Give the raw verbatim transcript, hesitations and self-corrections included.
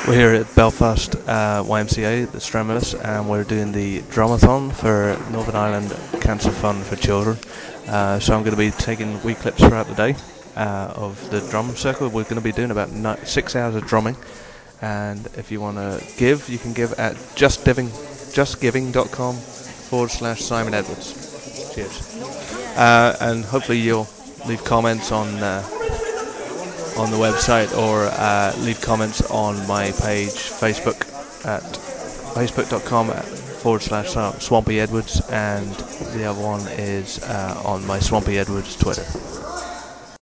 We're here at Belfast uh, Y M C A, the Strenuous, and we're doing the Drumathon for Northern Ireland Cancer Fund for Children. Uh, so I'm going to be taking wee clips throughout the day uh, of the drum circle. We're going to be doing about ni- six hours of drumming, and if you want to give, you can give at justgiving, justgiving.com forward slash Simon Edwards. Cheers. Uh, and hopefully you'll leave comments on uh, on the website, or uh, leave comments on my page, Facebook, at facebook.com forward slash Swampy Edwards, and the other one is uh, on my Swampy Edwards Twitter.